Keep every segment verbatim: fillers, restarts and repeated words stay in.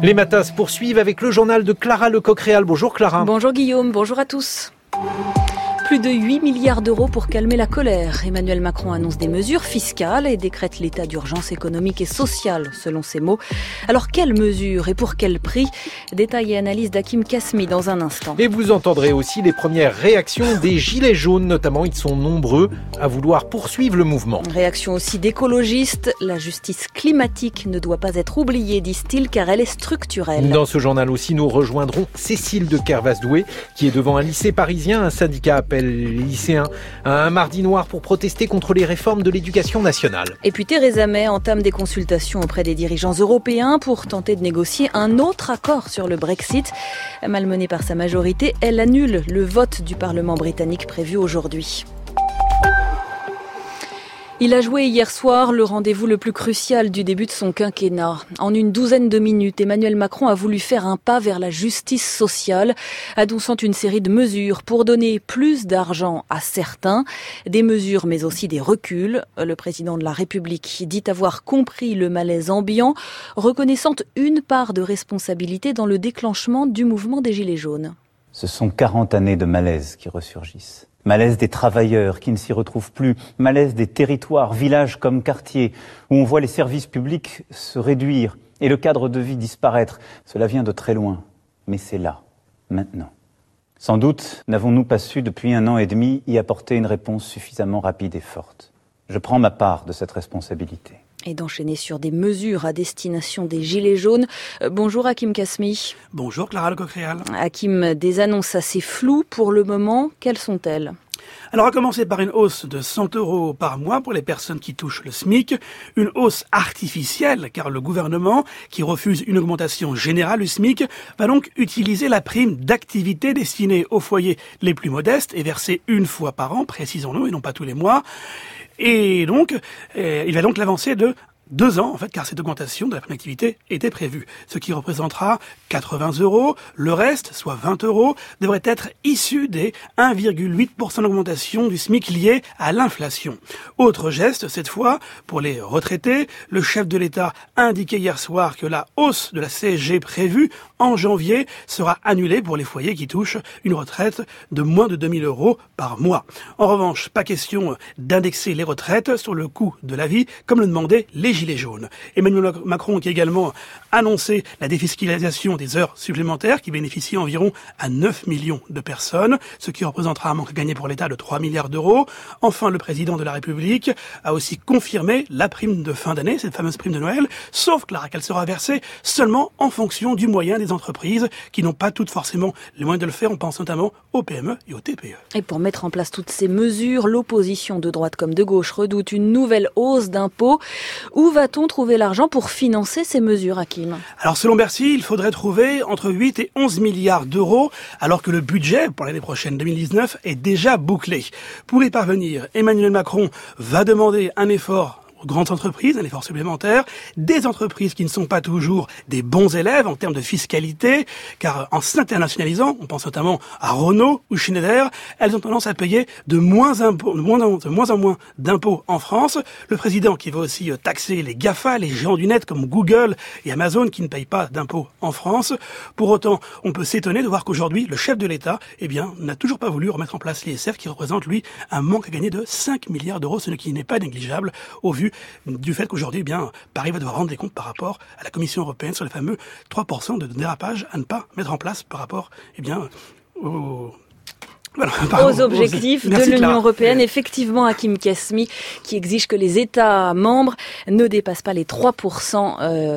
Les matins se poursuivent avec le journal de Clara Lecoq-Réal. Bonjour Clara. Bonjour Guillaume, bonjour à tous. Plus de huit milliards d'euros pour calmer la colère. Emmanuel Macron annonce des mesures fiscales et décrète l'état d'urgence économique et sociale, selon ses mots. Alors, quelles mesures et pour quel prix ? Détail et analyse d'Hakim Kasmi dans un instant. Et vous entendrez aussi les premières réactions des Gilets jaunes, notamment. Ils sont nombreux à vouloir poursuivre le mouvement. Réaction aussi d'écologistes. La justice climatique ne doit pas être oubliée, disent-ils, car elle est structurelle. Dans ce journal aussi, nous rejoindrons Cécile de Kervasdoué, qui est devant un lycée parisien. Un syndicat appelle les lycéens à un mardi noir pour protester contre les réformes de l'éducation nationale. Et puis Theresa May entame des consultations auprès des dirigeants européens pour tenter de négocier un autre accord sur le Brexit. Malmenée par sa majorité, elle annule le vote du Parlement britannique prévu aujourd'hui. Il a joué hier soir le rendez-vous le plus crucial du début de son quinquennat. En une douzaine de minutes, Emmanuel Macron a voulu faire un pas vers la justice sociale, annonçant une série de mesures pour donner plus d'argent à certains, des mesures mais aussi des reculs. Le président de la République dit avoir compris le malaise ambiant, reconnaissant une part de responsabilité dans le déclenchement du mouvement des Gilets jaunes. Ce sont quarante années de malaise qui ressurgissent. Malaise des travailleurs qui ne s'y retrouvent plus, malaise des territoires, villages comme quartiers, où on voit les services publics se réduire et le cadre de vie disparaître. Cela vient de très loin, mais c'est là, maintenant. Sans doute n'avons-nous pas su depuis un an et demi y apporter une réponse suffisamment rapide et forte. Je prends ma part de cette responsabilité. Et d'enchaîner sur des mesures à destination des Gilets jaunes. Bonjour Hakim Kasmi. Bonjour Clara Lecoq-Réal. Hakim, des annonces assez floues pour le moment. Quelles sont-elles ? Alors, à commencer par une hausse de cent euros par mois pour les personnes qui touchent le SMIC. Une hausse artificielle, car le gouvernement, qui refuse une augmentation générale du SMIC, va donc utiliser la prime d'activité destinée aux foyers les plus modestes et versée une fois par an, précisons-nous, et non pas tous les mois. Et donc, euh, il va donc l'avancer de deux ans, en fait, car cette augmentation de la prime d'activité était prévue. Ce qui représentera quatre-vingts euros. Le reste, soit vingt euros, devrait être issu des un virgule huit pour cent d'augmentation du SMIC liée à l'inflation. Autre geste, cette fois, pour les retraités. Le chef de l'État a indiqué hier soir que la hausse de la C S G prévue en janvier sera annulée pour les foyers qui touchent une retraite de moins de deux mille euros par mois. En revanche, pas question d'indexer les retraites sur le coût de la vie, comme le demandaient les Gilets jaunes. Emmanuel Macron qui a également annoncé la défiscalisation des heures supplémentaires qui bénéficient environ à neuf millions de personnes, ce qui représentera un manque gagné pour l'État de trois milliards d'euros. Enfin, le président de la République a aussi confirmé la prime de fin d'année, cette fameuse prime de Noël, sauf Clara, qu'elle sera versée seulement en fonction du moyen des entreprises qui n'ont pas toutes forcément les moyens de le faire. On pense notamment aux P M E et aux T P E. Et pour mettre en place toutes ces mesures, l'opposition de droite comme de gauche redoute une nouvelle hausse d'impôts. Où va-t-on trouver l'argent pour financer ces mesures, Hakim ? Alors selon Bercy, il faudrait trouver entre huit et onze milliards d'euros, alors que le budget pour l'année prochaine deux mille dix-neuf est déjà bouclé. Pour y parvenir, Emmanuel Macron va demander un effort aux grandes entreprises, un effort supplémentaire, des entreprises qui ne sont pas toujours des bons élèves en termes de fiscalité, car en s'internationalisant, on pense notamment à Renault ou Schneider, elles ont tendance à payer de moins, impôts, de moins, en, de moins en moins d'impôts en France. Le président qui va aussi taxer les GAFA, les géants du net comme Google et Amazon qui ne payent pas d'impôts en France. Pour autant, on peut s'étonner de voir qu'aujourd'hui, le chef de l'État, eh bien, n'a toujours pas voulu remettre en place l'I S F qui représente, lui, un manque à gagner de cinq milliards d'euros, ce qui n'est pas négligeable au vu du fait qu'aujourd'hui, eh bien, Paris va devoir rendre des comptes par rapport à la Commission européenne sur les fameux trois pour cent de dérapage à ne pas mettre en place par rapport, eh bien, au... Voilà, pardon, aux objectifs aux... de l'Union Clara. européenne, effectivement, Hakim Kasmi, qui exige que les États membres ne dépassent pas les trois pour cent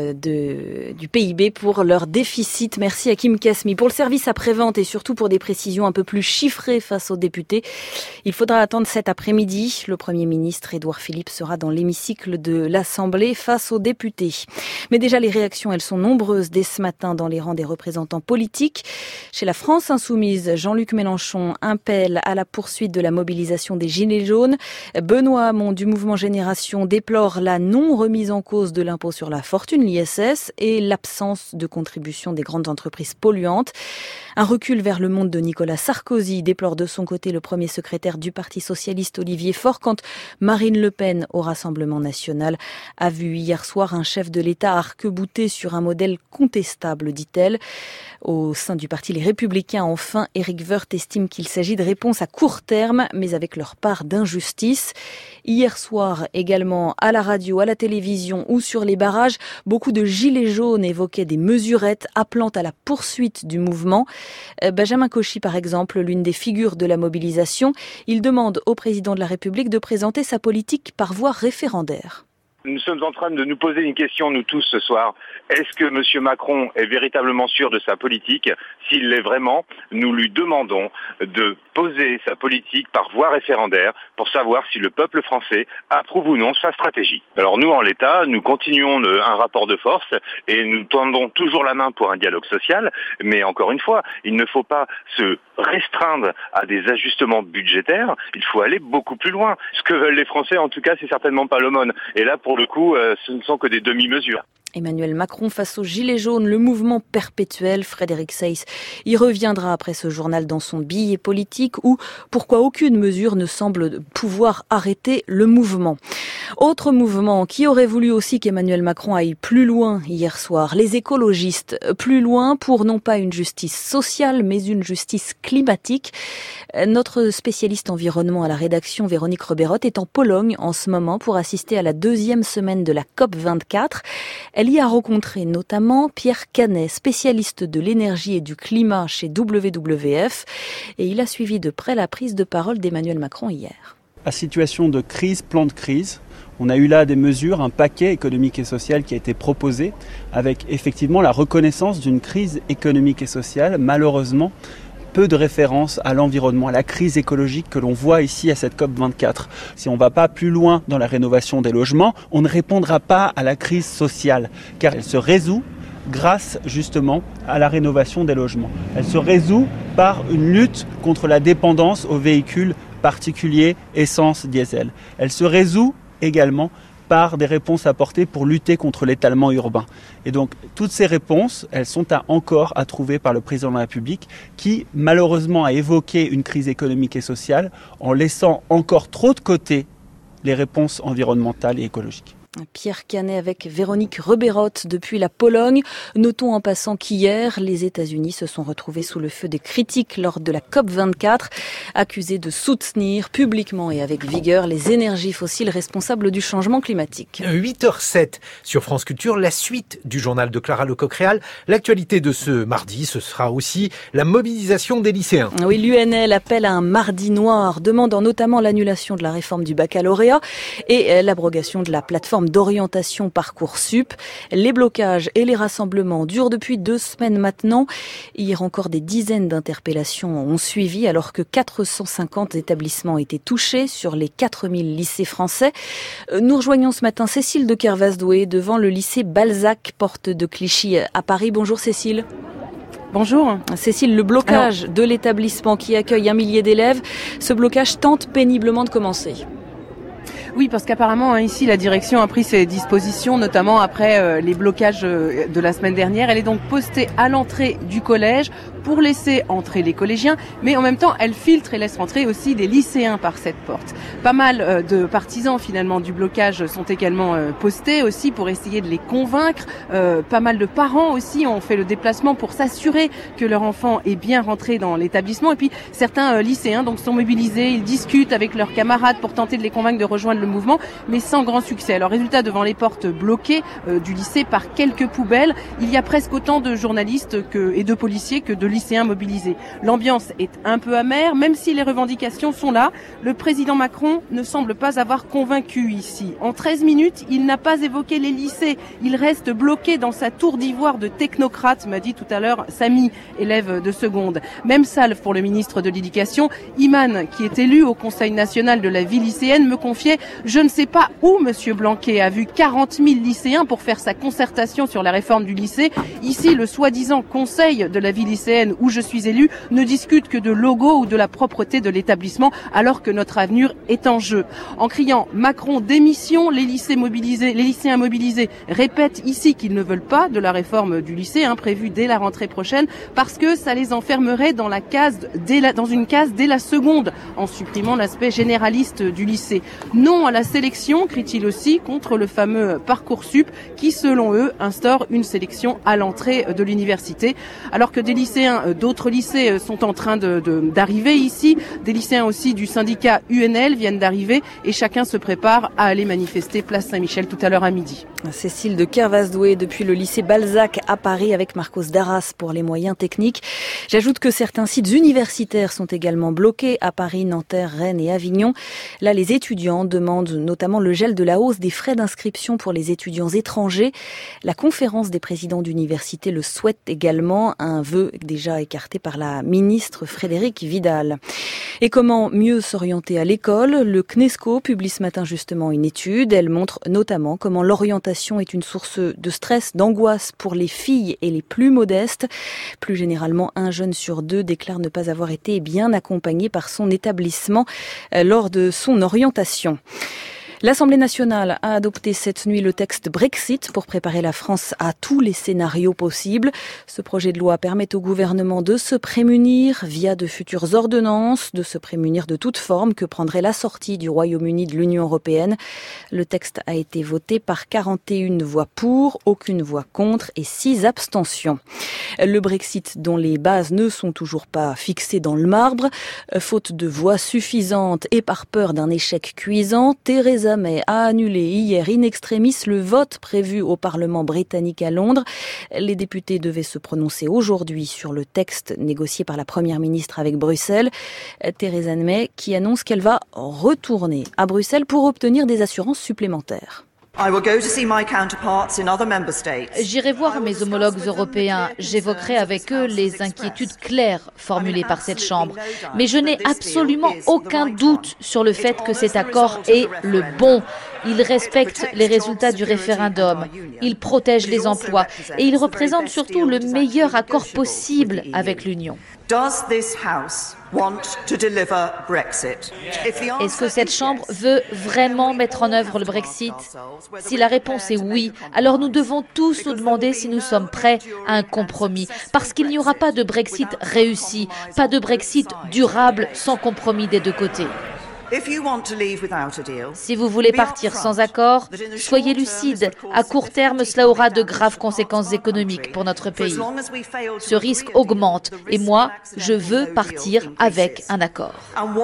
de, du P I B pour leur déficit. Merci Hakim Kasmi. Pour le service après-vente et surtout pour des précisions un peu plus chiffrées face aux députés, il faudra attendre cet après-midi. Le Premier ministre Édouard Philippe sera dans l'hémicycle de l'Assemblée face aux députés. Mais déjà, les réactions, elles sont nombreuses dès ce matin dans les rangs des représentants politiques. Chez la France Insoumise, Jean-Luc Mélenchon appelle à la poursuite de la mobilisation des Gilets jaunes. Benoît Hamon du mouvement Génération déplore la non-remise en cause de l'impôt sur la fortune, l'I S S, et l'absence de contribution des grandes entreprises polluantes. Un recul vers le monde de Nicolas Sarkozy déplore de son côté le premier secrétaire du Parti socialiste Olivier Faure, quand Marine Le Pen au Rassemblement national a vu hier soir un chef de l'État arc-bouté sur un modèle contestable, dit-elle. Au sein du parti Les Républicains, enfin, Éric Woerth estime qu'il s'agit de réponses à court terme, mais avec leur part d'injustice. Hier soir, également, à la radio, à la télévision ou sur les barrages, beaucoup de gilets jaunes évoquaient des mesurettes appelant à la poursuite du mouvement. Benjamin Cauchy, par exemple, l'une des figures de la mobilisation, il demande au président de la République de présenter sa politique par voie référendaire. Nous sommes en train de nous poser une question, nous tous, ce soir. Est-ce que M. Macron est véritablement sûr de sa politique ? S'il l'est vraiment, nous lui demandons de poser sa politique par voie référendaire pour savoir si le peuple français approuve ou non sa stratégie. Alors nous, en l'État, nous continuons le, un rapport de force et nous tendons toujours la main pour un dialogue social. Mais encore une fois, il ne faut pas se restreindre à des ajustements budgétaires. Il faut aller beaucoup plus loin. Ce que veulent les Français, en tout cas, c'est certainement pas l'aumône. Et là, pour le coup, euh, ce ne sont que des demi-mesures. Emmanuel Macron face aux Gilets jaunes, le mouvement perpétuel. Frédéric Seyss y reviendra après ce journal dans son billet politique où pourquoi aucune mesure ne semble pouvoir arrêter le mouvement. Autre mouvement qui aurait voulu aussi qu'Emmanuel Macron aille plus loin hier soir, les écologistes. Plus loin pour non pas une justice sociale mais une justice climatique. Notre spécialiste environnement à la rédaction, Véronique Reberotte, est en Pologne en ce moment pour assister à la deuxième semaine de la C O P vingt-quatre. Elle y a rencontré notamment Pierre Canet, spécialiste de l'énergie et du climat chez W W F, et il a suivi de près la prise de parole d'Emmanuel Macron hier. À situation de crise, plan de crise, on a eu là des mesures, un paquet économique et social qui a été proposé, avec effectivement la reconnaissance d'une crise économique et sociale, malheureusement, peu de référence à l'environnement, à la crise écologique que l'on voit ici à cette C O P vingt-quatre. Si on ne va pas plus loin dans la rénovation des logements, on ne répondra pas à la crise sociale, car elle se résout grâce justement à la rénovation des logements. Elle se résout par une lutte contre la dépendance aux véhicules particuliers, essence, diesel. Elle se résout également par des réponses apportées pour lutter contre l'étalement urbain. Et donc, toutes ces réponses, elles sont à encore à trouver par le président de la République qui, malheureusement, a évoqué une crise économique et sociale en laissant encore trop de côté les réponses environnementales et écologiques. Pierre Canet avec Véronique Reberotte depuis la Pologne. Notons en passant qu'hier, les États-Unis se sont retrouvés sous le feu des critiques lors de la C O P vingt-quatre, accusés de soutenir publiquement et avec vigueur les énergies fossiles responsables du changement climatique. huit heures sept sur France Culture, la suite du journal de Clara Lecoq-Réal. L'actualité de ce mardi, ce sera aussi la mobilisation des lycéens. Oui, l'U N L appelle à un mardi noir, demandant notamment l'annulation de la réforme du baccalauréat et l'abrogation de la plateforme d'orientation Parcoursup. Les blocages et les rassemblements durent depuis deux semaines maintenant. Hier encore, des dizaines d'interpellations ont suivi alors que quatre cent cinquante établissements étaient touchés sur les quatre mille lycées français. Nous rejoignons ce matin Cécile de Kervasdoué devant le lycée Balzac, porte de Clichy à Paris. Bonjour Cécile. Bonjour. Cécile, le blocage Alors... de l'établissement qui accueille un millier d'élèves, ce blocage tente péniblement de commencer. Oui, parce qu'apparemment, hein, ici, la direction a pris ses dispositions, notamment après euh, les blocages euh, de la semaine dernière. Elle est donc postée à l'entrée du collège pour laisser entrer les collégiens, mais en même temps, elle filtre et laisse rentrer aussi des lycéens par cette porte. Pas mal euh, de partisans, finalement, du blocage sont également euh, postés aussi pour essayer de les convaincre. Euh, pas mal de parents aussi ont fait le déplacement pour s'assurer que leur enfant est bien rentré dans l'établissement. Et puis, certains euh, lycéens donc sont mobilisés, ils discutent avec leurs camarades pour tenter de les convaincre de rejoindre le mouvement, mais sans grand succès. Alors, résultat, devant les portes bloquées euh, du lycée par quelques poubelles, il y a presque autant de journalistes que, et de policiers que de lycéens mobilisés. L'ambiance est un peu amère, même si les revendications sont là. Le président Macron ne semble pas avoir convaincu ici. En treize minutes, il n'a pas évoqué les lycées. Il reste bloqué dans sa tour d'ivoire de technocrate, m'a dit tout à l'heure Samy, élève de seconde. Même salve pour le ministre de l'Éducation. Iman, qui est élu au Conseil national de la vie lycéenne, me confiait Je ne sais pas où Monsieur Blanquet a vu quarante mille lycéens pour faire sa concertation sur la réforme du lycée. Ici, le soi-disant conseil de la vie lycéenne où je suis élu ne discute que de logo ou de la propreté de l'établissement alors que notre avenir est en jeu. En criant Macron démission, les lycées mobilisés, les lycéens mobilisés répètent ici qu'ils ne veulent pas de la réforme du lycée hein, prévue dès la rentrée prochaine parce que ça les enfermerait dans la case dès la, dans une case dès la seconde en supprimant l'aspect généraliste du lycée. Non à la sélection, crient-ils aussi, contre le fameux Parcoursup qui, selon eux, instaure une sélection à l'entrée de l'université. Alors que des lycéens d'autres lycées sont en train de, de, d'arriver ici, des lycéens aussi du syndicat U N L viennent d'arriver et chacun se prépare à aller manifester place Saint-Michel tout à l'heure à midi. Cécile de Kervasdoué depuis le lycée Balzac à Paris avec Marcos Darras pour les moyens techniques. J'ajoute que certains sites universitaires sont également bloqués à Paris, Nanterre, Rennes et Avignon. Là, les étudiants demandent notamment le gel de la hausse des frais d'inscription pour les étudiants étrangers. La conférence des présidents d'université le souhaite également, un vœu déjà écarté par la ministre Frédérique Vidal. Et comment mieux s'orienter à l'école ? Le C N E S C O publie ce matin justement une étude. Elle montre notamment comment l'orientation est une source de stress, d'angoisse pour les filles et les plus modestes. Plus généralement, un jeune sur deux déclare ne pas avoir été bien accompagné par son établissement lors de son orientation. L'Assemblée nationale a adopté cette nuit le texte Brexit pour préparer la France à tous les scénarios possibles. Ce projet de loi permet au gouvernement de se prémunir via de futures ordonnances, de se prémunir de toute forme que prendrait la sortie du Royaume-Uni de l'Union européenne. Le texte a été voté par quarante et une voix pour, aucune voix contre et six abstentions. Le Brexit dont les bases ne sont toujours pas fixées dans le marbre, faute de voix suffisantes et par peur d'un échec cuisant, Theresa May a annulé hier in extremis le vote prévu au Parlement britannique à Londres. Les députés devaient se prononcer aujourd'hui sur le texte négocié par la Première ministre avec Bruxelles. Theresa May qui annonce qu'elle va retourner à Bruxelles pour obtenir des assurances supplémentaires. J'irai voir mes homologues européens. J'évoquerai avec eux les inquiétudes claires formulées par cette Chambre. Mais je n'ai absolument aucun doute sur le fait que cet accord est le bon. Il respecte les résultats du référendum. Il protège les emplois. Et il représente surtout le meilleur accord possible avec l'Union. Est-ce que cette Chambre veut vraiment mettre en œuvre le Brexit ? Si la réponse est oui, alors nous devons tous nous demander si nous sommes prêts à un compromis. Parce qu'il n'y aura pas de Brexit réussi, pas de Brexit durable sans compromis des deux côtés. Si vous voulez partir sans accord, soyez lucide. À court terme, cela aura de graves conséquences économiques pour notre pays. Ce risque augmente et moi, je veux partir avec un accord.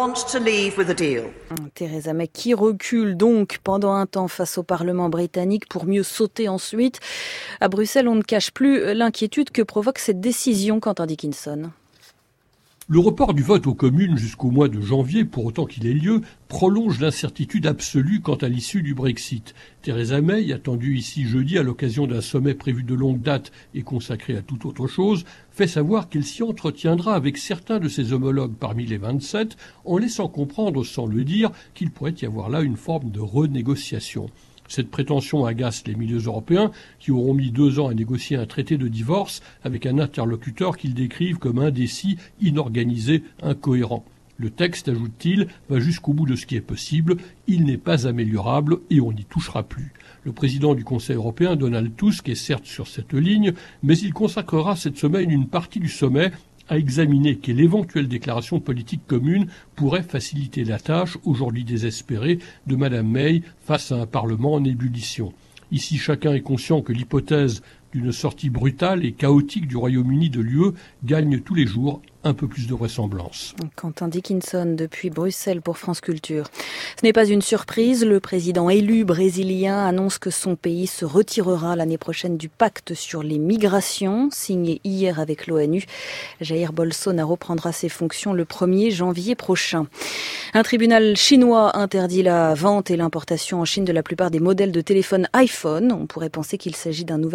Theresa May qui recule donc pendant un temps face au Parlement britannique pour mieux sauter ensuite. À Bruxelles, on ne cache plus l'inquiétude que provoque cette décision, Quentin Dickinson. Le report du vote aux communes jusqu'au mois de janvier, pour autant qu'il ait lieu, prolonge l'incertitude absolue quant à l'issue du Brexit. Theresa May, attendue ici jeudi à l'occasion d'un sommet prévu de longue date et consacré à toute autre chose, fait savoir qu'elle s'y entretiendra avec certains de ses homologues parmi les vingt-sept, en laissant comprendre, sans le dire, qu'il pourrait y avoir là une forme de renégociation. Cette prétention agace les milieux européens qui auront mis deux ans à négocier un traité de divorce avec un interlocuteur qu'ils décrivent comme indécis, inorganisé, incohérent. Le texte, ajoute-t-il, va jusqu'au bout de ce qui est possible, il n'est pas améliorable et on n'y touchera plus. Le président du Conseil européen, Donald Tusk, est certes sur cette ligne, mais il consacrera cette semaine une partie du sommet à examiner quelle éventuelle déclaration politique commune pourrait faciliter la tâche, aujourd'hui désespérée, de Mme May face à un Parlement en ébullition. Ici, chacun est conscient que l'hypothèse d'une sortie brutale et chaotique du Royaume-Uni de l'U E gagne tous les jours un peu plus de vraisemblance. Quentin Dickinson depuis Bruxelles pour France Culture. Ce n'est pas une surprise, le président élu brésilien annonce que son pays se retirera l'année prochaine du pacte sur les migrations, signé hier avec l'ONU. Jair Bolsonaro prendra ses fonctions le premier janvier prochain. Un tribunal chinois interdit la vente et l'importation en Chine de la plupart des modèles de téléphone iPhone. On pourrait penser qu'il s'agit d'un nouvel épisode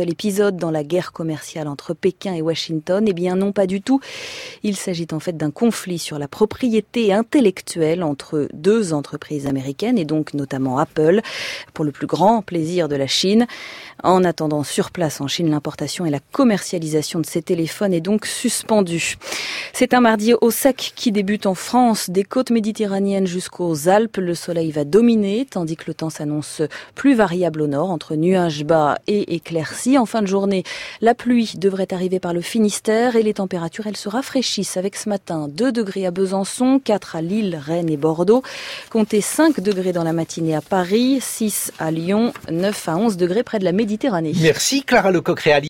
épisode dans la guerre commerciale entre Pékin et Washington? Eh bien non, pas du tout. Il s'agit en fait d'un conflit sur la propriété intellectuelle entre deux entreprises américaines et donc notamment Apple, pour le plus grand plaisir de la Chine. En attendant, sur place en Chine, l'importation et la commercialisation de ces téléphones est donc suspendue. C'est un mardi au sec qui débute en France, des côtes méditerranéennes jusqu'aux Alpes. Le soleil va dominer, tandis que le temps s'annonce plus variable au nord, entre nuages bas et éclaircies. En fin de journée, la pluie devrait arriver par le Finistère et les températures, elles se rafraîchissent avec ce matin deux degrés à Besançon, quatre à Lille, Rennes et Bordeaux. Comptez cinq degrés dans la matinée à Paris, six à Lyon, neuf à onze degrés près de la Méditerranée. Merci Clara Lecoq-Réal.